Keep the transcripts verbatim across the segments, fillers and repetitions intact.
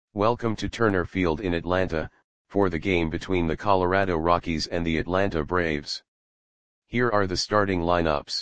Welcome to Turner Field in Atlanta, for the game between the Colorado Rockies and the Atlanta Braves. Here are the starting lineups.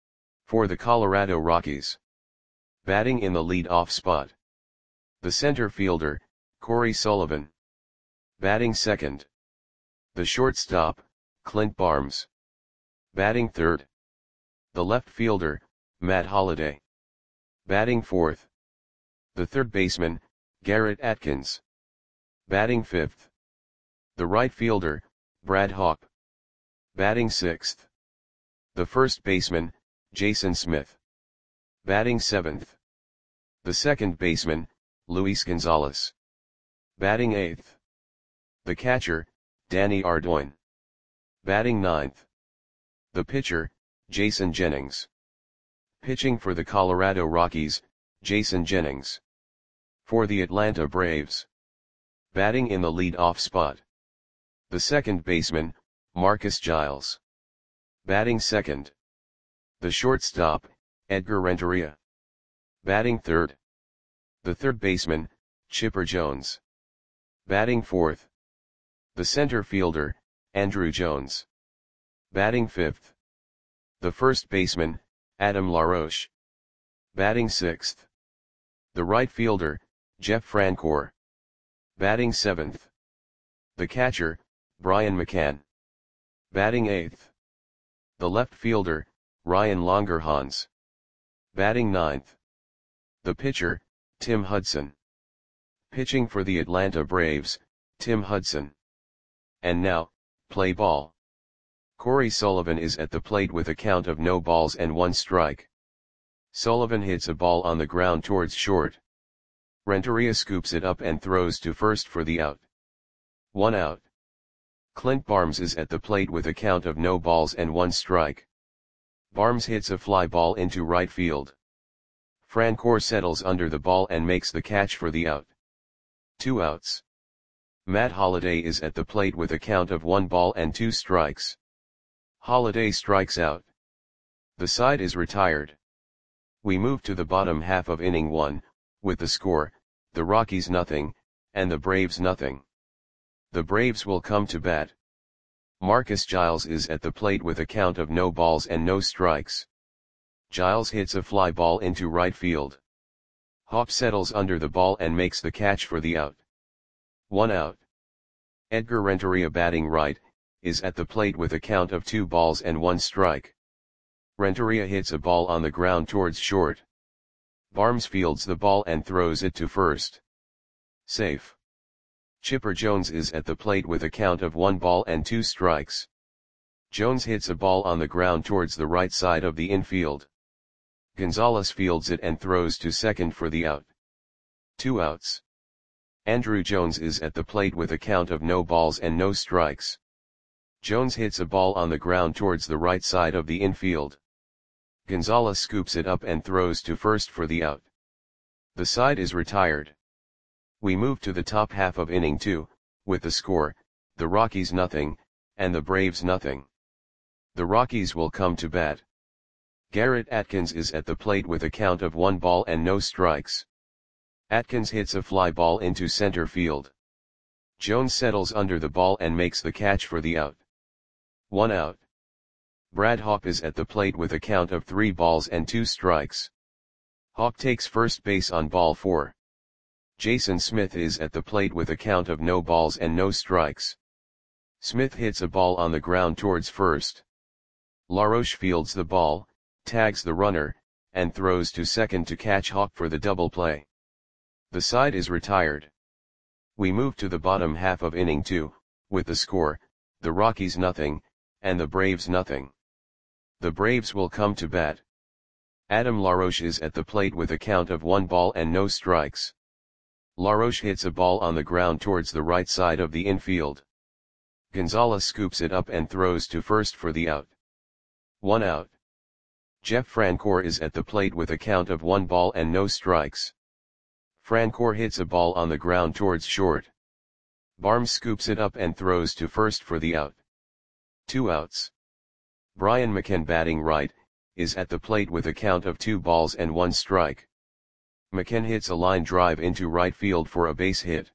For the Colorado Rockies. Batting in the lead-off spot. The center fielder, Corey Sullivan. Batting second. The shortstop, Clint Barnes. Batting third. The left fielder, Matt Holliday. Batting fourth. The third baseman, Garrett Atkins. Batting fifth. The right fielder, Brad Hawpe. Batting sixth. The first baseman, Jason Smith. Batting seventh. The second baseman, Luis Gonzalez. Batting eighth. The catcher, Danny Ardoin. Batting ninth. The pitcher, Jason Jennings. Pitching for the Colorado Rockies, Jason Jennings. For the Atlanta Braves. Batting in the lead-off spot. The second baseman, Marcus Giles. Batting second. The shortstop, Edgar Renteria. Batting third. The third baseman, Chipper Jones. Batting fourth. The center fielder, Andruw Jones. Batting fifth. The first baseman, Adam LaRoche. Batting sixth. The right fielder, Jeff Francoeur. Batting seventh. The catcher, Brian McCann. Batting eighth. The left fielder, Ryan Longerhans. Batting ninth. The pitcher, Tim Hudson. Pitching for the Atlanta Braves, Tim Hudson. And now, play ball. Corey Sullivan is at the plate with a count of no balls and one strike. Sullivan hits a ball on the ground towards short. Renteria scoops it up and throws to first for the out. One out. Clint Barnes is at the plate with a count of no balls and one strike. Barnes hits a fly ball into right field. Francoeur settles under the ball and makes the catch for the out. Two outs. Matt Holliday is at the plate with a count of one ball and two strikes. Holliday strikes out. The side is retired. We move to the bottom half of inning one, with the score, the Rockies nothing, and the Braves nothing. The Braves will come to bat. Marcus Giles is at the plate with a count of no balls and no strikes. Giles hits a fly ball into right field. Hawpe settles under the ball and makes the catch for the out. One out. Edgar Renteria, batting right, is at the plate with a count of two balls and one strike. Renteria hits a ball on the ground towards short. Barnes fields the ball and throws it to first. Safe. Chipper Jones is at the plate with a count of one ball and two strikes. Jones hits a ball on the ground towards the right side of the infield. Gonzalez fields it and throws to second for the out. Two outs. Andruw Jones is at the plate with a count of no balls and no strikes. Jones hits a ball on the ground towards the right side of the infield. Gonzalez scoops it up and throws to first for the out. The side is retired. We move to the top half of inning two, with the score, the Rockies nothing, and the Braves nothing. The Rockies will come to bat. Garrett Atkins is at the plate with a count of one ball and no strikes. Atkins hits a fly ball into center field. Jones settles under the ball and makes the catch for the out. One out. Brad Hawpe is at the plate with a count of three balls and two strikes. Hawpe takes first base on ball four. Jason Smith is at the plate with a count of no balls and no strikes. Smith hits a ball on the ground towards first. LaRoche fields the ball, tags the runner, and throws to second to catch Hawpe for the double play. The side is retired. We move to the bottom half of inning two, with the score, the Rockies nothing, and the Braves nothing. The Braves will come to bat. Adam LaRoche is at the plate with a count of one ball and no strikes. LaRoche hits a ball on the ground towards the right side of the infield. Gonzalez scoops it up and throws to first for the out. One out. Jeff Francoeur is at the plate with a count of one ball and no strikes. Francoeur hits a ball on the ground towards short. Barnes scoops it up and throws to first for the out. Two outs. Brian McCann, batting right, is at the plate with a count of two balls and one strike. McKen hits a line drive into right field for a base hit.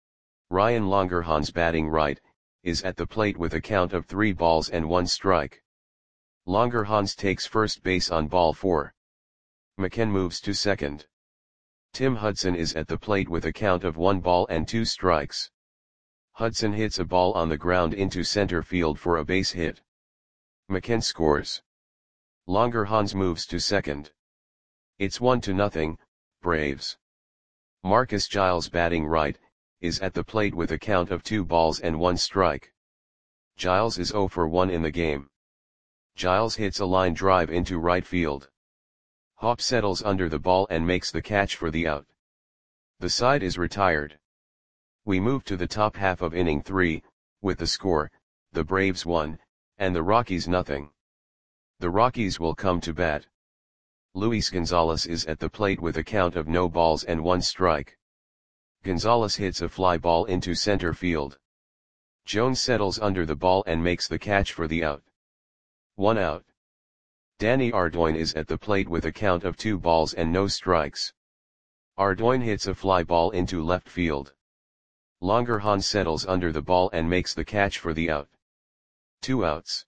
Ryan Langerhans, batting right, is at the plate with a count of three balls and one strike. Langerhans takes first base on ball four. McKen moves to second. Tim Hudson is at the plate with a count of one ball and two strikes. Hudson hits a ball on the ground into center field for a base hit. McKen scores. Langerhans moves to second. It's one to nothing, Braves. Marcus Giles, batting right, is at the plate with a count of two balls and one strike. Giles is zero for one in the game. Giles hits a line drive into right field. Hop settles under the ball and makes the catch for the out. The side is retired. We move to the top half of inning three, with the score, the Braves one, and the Rockies nothing. The Rockies will come to bat. Luis Gonzalez is at the plate with a count of no balls and one strike. Gonzalez hits a fly ball into center field. Jones settles under the ball and makes the catch for the out. One out. Danny Ardoin is at the plate with a count of two balls and no strikes. Ardoin hits a fly ball into left field. Langerhans settles under the ball and makes the catch for the out. Two outs.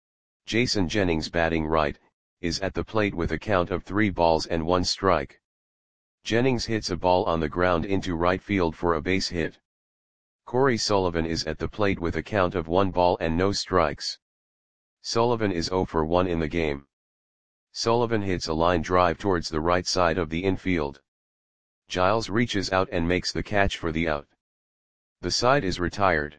Jason Jennings, batting right, is at the plate with a count of three balls and one strike. Jennings hits a ball on the ground into right field for a base hit. Corey Sullivan is at the plate with a count of one ball and no strikes. Sullivan is zero for one in the game. Sullivan hits a line drive towards the right side of the infield. Giles reaches out and makes the catch for the out. The side is retired.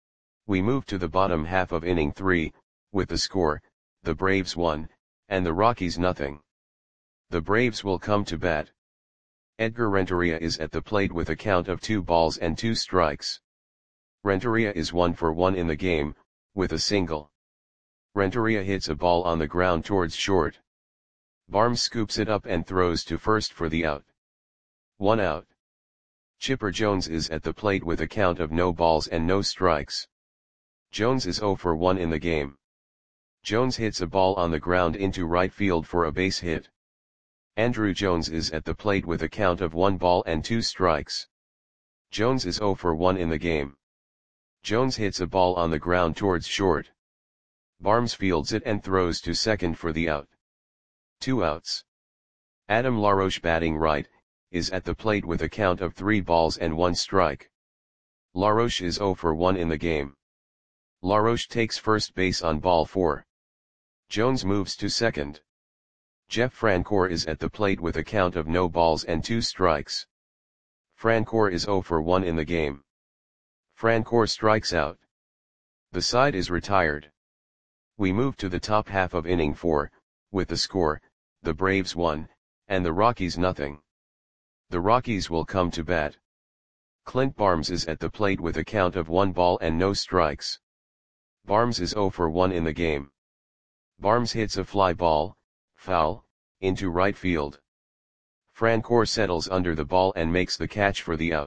We move to the bottom half of inning three, with the score, the Braves one, and the Rockies nothing. The Braves will come to bat. Edgar Renteria is at the plate with a count of two balls and two strikes. Renteria is one for one in the game, with a single. Renteria hits a ball on the ground towards short. Barnes scoops it up and throws to first for the out. One out. Chipper Jones is at the plate with a count of no balls and no strikes. Jones is zero for one in the game. Jones hits a ball on the ground into right field for a base hit. Andrew Jones is at the plate with a count of one ball and two strikes. Jones is zero for one in the game. Jones hits a ball on the ground towards short. Barnes fields it and throws to second for the out. Two outs. Adam LaRoche, batting right, is at the plate with a count of three balls and one strike. LaRoche is zero for one in the game. LaRoche takes first base on ball four. Jones moves to second. Jeff Francoeur is at the plate with a count of no balls and two strikes. Francoeur is zero for one in the game. Francoeur strikes out. The side is retired. We move to the top half of inning four, with the score, the Braves one, and the Rockies nothing. The Rockies will come to bat. Clint Barnes is at the plate with a count of one ball and no strikes. Barnes is zero for one in the game. Barnes hits a fly ball, foul, into right field. Francoeur settles under the ball and makes the catch for the out.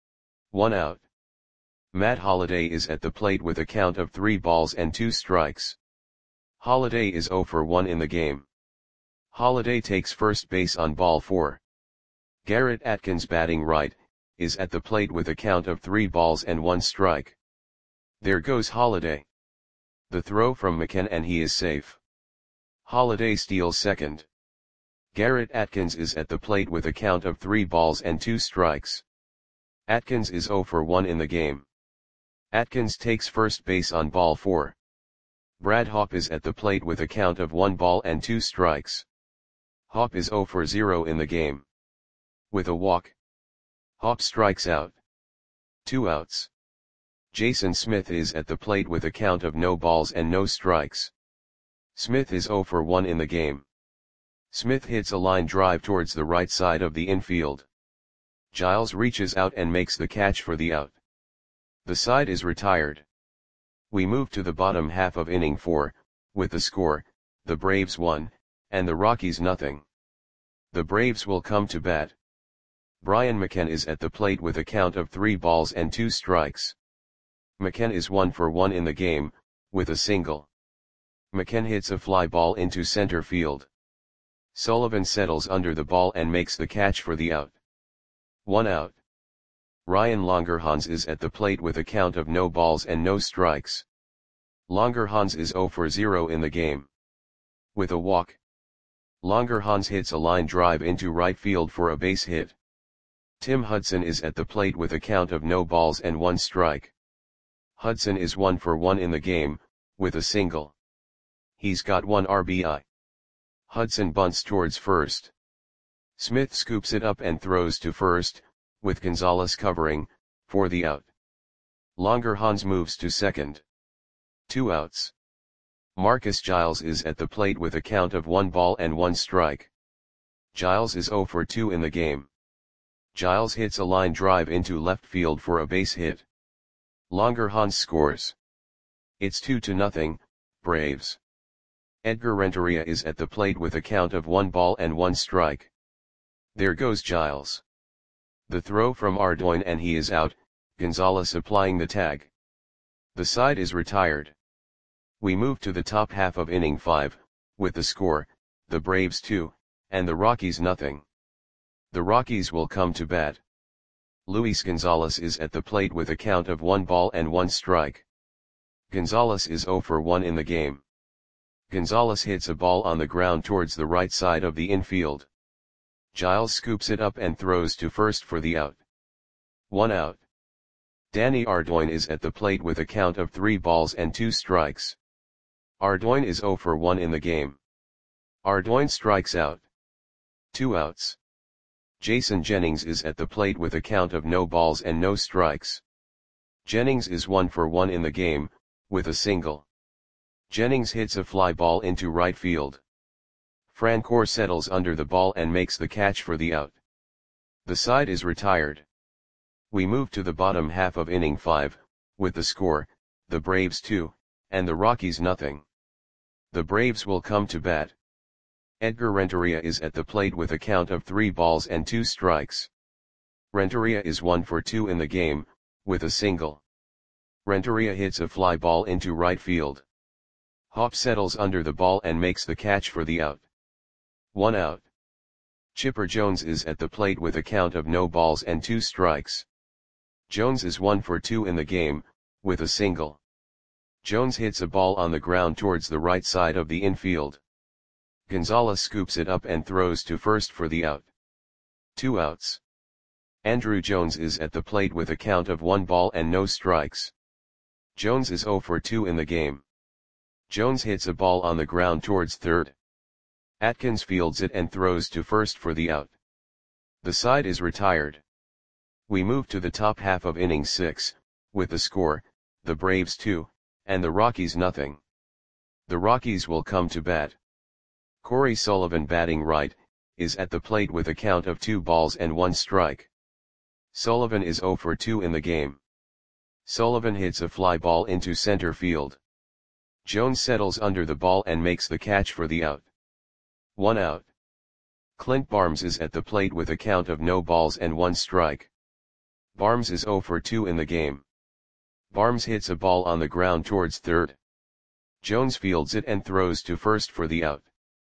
One out. Matt Holliday is at the plate with a count of three balls and two strikes. Holliday is zero for one in the game. Holliday takes first base on ball four. Garrett Atkins, batting right, is at the plate with a count of three balls and one strike. There goes Holliday. The throw from McKen and he is safe. Holliday steals second. Garrett Atkins is at the plate with a count of three balls and two strikes. Atkins is zero for one in the game. Atkins takes first base on ball four. Brad Hopp is at the plate with a count of one ball and two strikes. Hopp is zero for zero in the game. With a walk, Hopp strikes out. Two outs. Jason Smith is at the plate with a count of no balls and no strikes. Smith is zero for one in the game. Smith hits a line drive towards the right side of the infield. Giles reaches out and makes the catch for the out. The side is retired. We move to the bottom half of inning four, with the score, the Braves one, and the Rockies nothing. The Braves will come to bat. Brian McKen is at the plate with a count of three balls and two strikes. McKen is one for one in the game, with a single. McKen hits a fly ball into center field. Sullivan settles under the ball and makes the catch for the out. One out. Ryan Longerhans is at the plate with a count of no balls and no strikes. Longerhans is zero for zero in the game. With a walk, Longerhans hits a line drive into right field for a base hit. Tim Hudson is at the plate with a count of no balls and one strike. Hudson is one for one in the game, with a single. He's got one R B I. Hudson bunts towards first. Smith scoops it up and throws to first, with Gonzalez covering, for the out. Longerhans moves to second. Two outs. Marcus Giles is at the plate with a count of one ball and one strike. Giles is zero for two in the game. Giles hits a line drive into left field for a base hit. Longerhans scores. It's two to nothing, Braves. Edgar Renteria is at the plate with a count of one ball and one strike. There goes Giles. The throw from Ardoin and he is out, Gonzalez applying the tag. The side is retired. We move to the top half of inning five, with the score, the Braves two, and the Rockies nothing. The Rockies will come to bat. Luis Gonzalez is at the plate with a count of one ball and one strike. Gonzalez is zero for one in the game. Gonzalez hits a ball on the ground towards the right side of the infield. Giles scoops it up and throws to first for the out. One out. Danny Ardoin is at the plate with a count of three balls and two strikes. Ardoin is zero for one in the game. Ardoin strikes out. Two outs. Jason Jennings is at the plate with a count of no balls and no strikes. Jennings is one for one in the game, with a single. Jennings hits a fly ball into right field. Francoeur settles under the ball and makes the catch for the out. The side is retired. We move to the bottom half of inning five, with the score, the Braves two, and the Rockies nothing. The Braves will come to bat. Edgar Renteria is at the plate with a count of three balls and two strikes. Renteria is one for two in the game, with a single. Renteria hits a fly ball into right field. Hopp settles under the ball and makes the catch for the out. One out. Chipper Jones is at the plate with a count of no balls and two strikes. Jones is one for two in the game, with a single. Jones hits a ball on the ground towards the right side of the infield. Gonzalez scoops it up and throws to first for the out. Two outs. Andruw Jones is at the plate with a count of one ball and no strikes. Jones is zero for two in the game. Jones hits a ball on the ground towards third. Atkins fields it and throws to first for the out. The side is retired. We move to the top half of inning six, with the score, the Braves two, and the Rockies nothing. The Rockies will come to bat. Corey Sullivan batting right, is at the plate with a count of two balls and one strike. Sullivan is zero for two in the game. Sullivan hits a fly ball into center field. Jones settles under the ball and makes the catch for the out. One out. Clint Barnes is at the plate with a count of no balls and one strike. Barnes is zero for two in the game. Barnes hits a ball on the ground towards third. Jones fields it and throws to first for the out.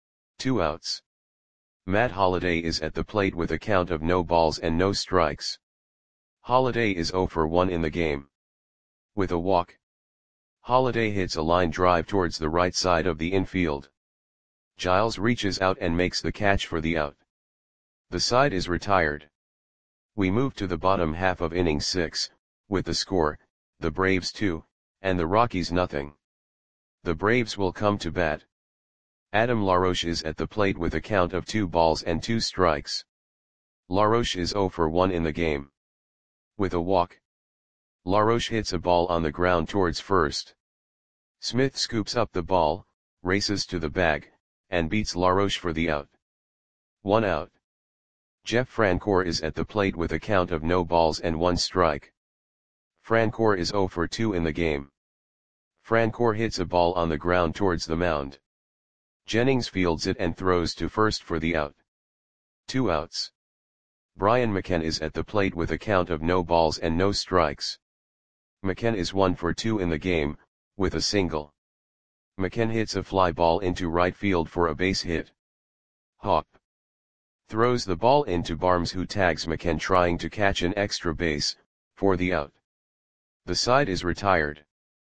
Two outs. Matt Holliday is at the plate with a count of no balls and no strikes. Holliday is zero for one in the game. With a walk, Holliday hits a line drive towards the right side of the infield. Giles reaches out and makes the catch for the out. The side is retired. We move to the bottom half of inning six, with the score, the Braves two, and the Rockies nothing. The Braves will come to bat. Adam LaRoche is at the plate with a count of two balls and two strikes. LaRoche is zero for one in the game. With a walk, LaRoche hits a ball on the ground towards first. Smith scoops up the ball, races to the bag, and beats LaRoche for the out. One out. Jeff Francoeur is at the plate with a count of no balls and one strike. Francoeur is zero for two in the game. Francoeur hits a ball on the ground towards the mound. Jennings fields it and throws to first for the out. Two outs. Brian McKenna is at the plate with a count of no balls and no strikes. McKenna is one for two in the game, with a single. McKenna hits a fly ball into right field for a base hit. Hop. Throws the ball into Barnes, who tags McCann, trying to catch an extra base, for the out. The side is retired.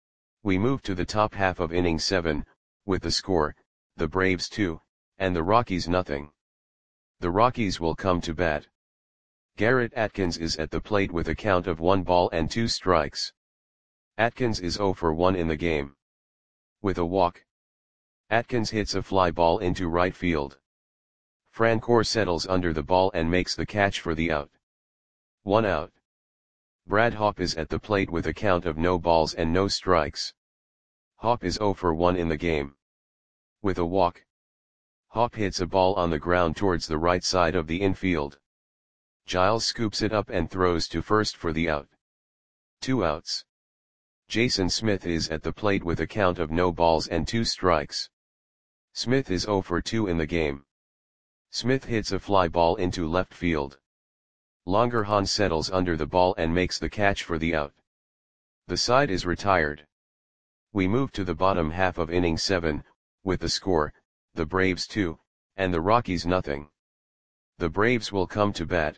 We move to the top half of inning seven, with the score, the Braves two, and the Rockies nothing. The Rockies will come to bat. Garrett Atkins is at the plate with a count of one ball and two strikes. Atkins is oh for one in the game. With a walk, Atkins hits a fly ball into right field. Francoeur settles under the ball and makes the catch for the out. One out. Brad Hawpe is at the plate with a count of no balls and no strikes. Hawpe is oh for one in the game. With a walk, Hawpe hits a ball on the ground towards the right side of the infield. Giles scoops it up and throws to first for the out. Two outs. Jason Smith is at the plate with a count of no balls and two strikes. Smith is oh for two in the game. Smith hits a fly ball into left field. Langerhans settles under the ball and makes the catch for the out. The side is retired. We move to the bottom half of inning seven, with the score, the Braves two, and the Rockies nothing. The Braves will come to bat.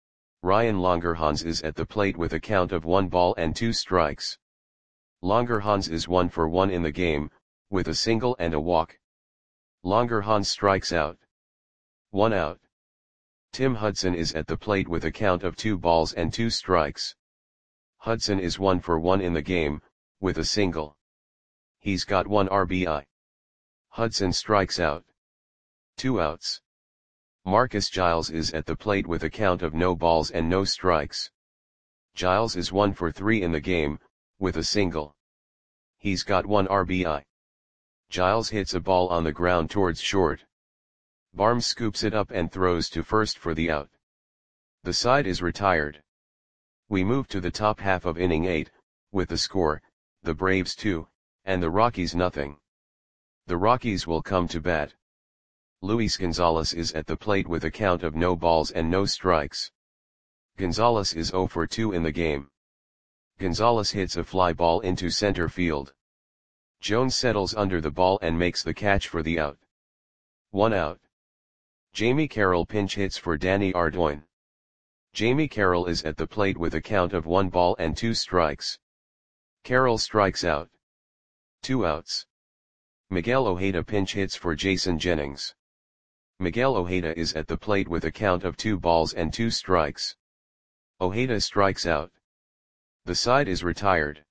Ryan Langerhans is at the plate with a count of one ball and two strikes. Langerhans is one for one in the game, with a single and a walk. Langerhans strikes out. One out. Tim Hudson is at the plate with a count of two balls and two strikes. Hudson is one for one in the game, with a single. He's got one R B I. Hudson strikes out. Two outs. Marcus Giles is at the plate with a count of no balls and no strikes. Giles is one for three in the game, with a single. He's got one R B I. Giles hits a ball on the ground towards short. Barnes scoops it up and throws to first for the out. The side is retired. We move to the top half of inning eight, with the score, the Braves two, and the Rockies nothing. The Rockies will come to bat. Luis Gonzalez is at the plate with a count of no balls and no strikes. Gonzalez is oh for two in the game. Gonzalez hits a fly ball into center field. Jones settles under the ball and makes the catch for the out. One out. Jamie Carroll pinch hits for Danny Ardoin. Jamie Carroll is at the plate with a count of one ball and two strikes. Carroll strikes out. Two outs. Miguel Ojeda pinch hits for Jason Jennings. Miguel Ojeda is at the plate with a count of two balls and two strikes. Ojeda strikes out. The side is retired.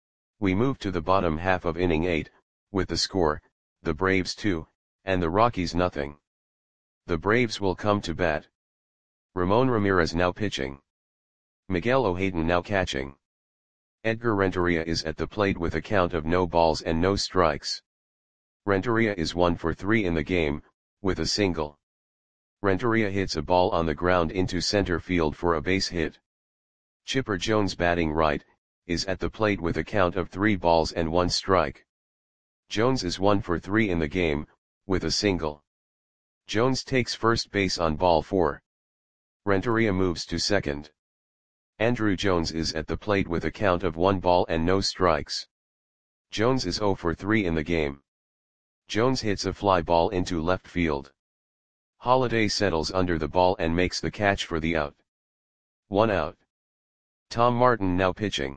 We move to the bottom half of inning eight, with the score, the Braves two, and the Rockies nothing. The Braves will come to bat. Ramon Ramirez now pitching. Miguel Ojeda now catching. Edgar Renteria is at the plate with a count of no balls and no strikes. Renteria is one for three in the game, with a single. Renteria hits a ball on the ground into center field for a base hit. Chipper Jones, batting right, is at the plate with a count of three balls and one strike. Jones is one for three in the game, with a single. Jones takes first base on ball four. Renteria moves to second. Andrew Jones is at the plate with a count of one ball and no strikes. Jones is oh for three in the game. Jones hits a fly ball into left field. Holiday settles under the ball and makes the catch for the out. One out. Tom Martin now pitching.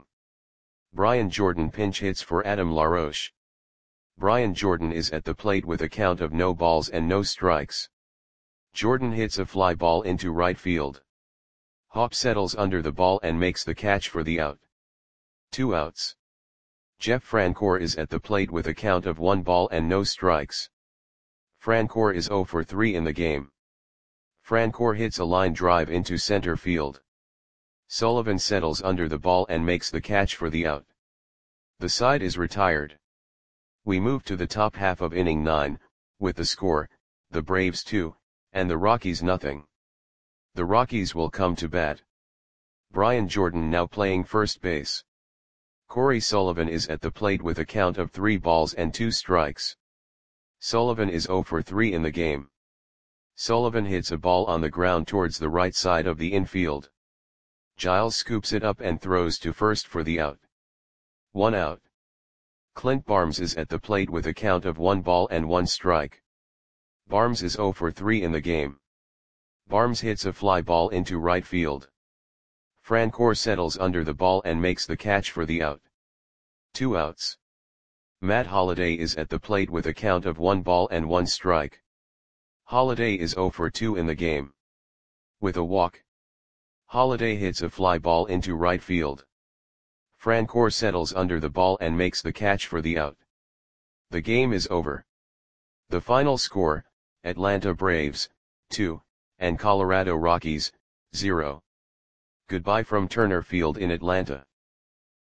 Brian Jordan pinch hits for Adam LaRoche. Brian Jordan is at the plate with a count of no balls and no strikes. Jordan hits a fly ball into right field. Hawpe settles under the ball and makes the catch for the out. Two outs. Jeff Francoeur is at the plate with a count of one ball and no strikes. Francoeur is oh for three in the game. Francoeur hits a line drive into center field. Sullivan settles under the ball and makes the catch for the out. The side is retired. We move to the top half of inning nine, with the score, the Braves two, and the Rockies nothing. The Rockies will come to bat. Brian Jordan now playing first base. Corey Sullivan is at the plate with a count of three balls and two strikes. Sullivan is oh for three in the game. Sullivan hits a ball on the ground towards the right side of the infield. Giles scoops it up and throws to first for the out. One out. Clint Barnes is at the plate with a count of one ball and one strike. Barnes is oh for three in the game. Barnes hits a fly ball into right field. Francoeur settles under the ball and makes the catch for the out. Two outs. Matt Holliday is at the plate with a count of one ball and one strike. Holliday is zero for two in the game. With a walk, Holliday hits a fly ball into right field. Francoeur settles under the ball and makes the catch for the out. The game is over. The final score, Atlanta Braves, two, and Colorado Rockies, zero. Goodbye from Turner Field in Atlanta.